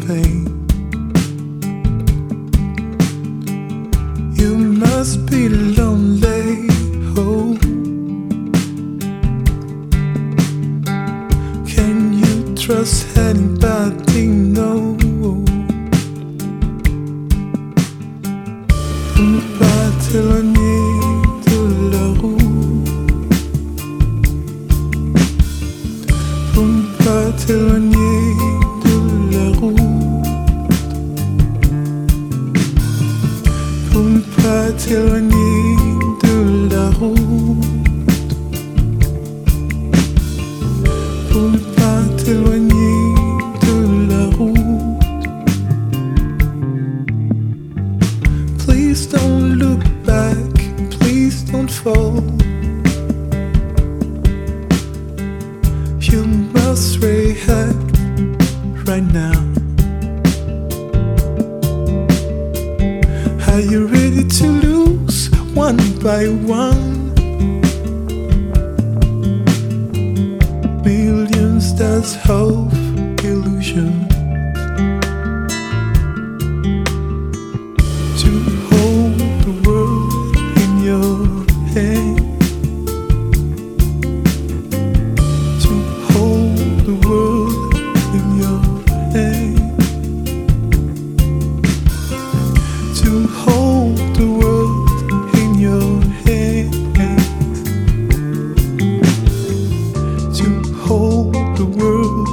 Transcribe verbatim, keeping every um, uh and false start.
pain. You must be lonely. Oh, can you trust anybody? No. On va t'éloigner de la route. On va t'éloigner de la route. On va t'éloigner de la route. On va t'éloigner de la route. Please don't look back, please don't fall. You must react right now. Are you ready to lose one by one? Millions, that's hope, illusion. To hold the world in your hand. To hold the world in your hand. To hold the world in your hand. To hold the world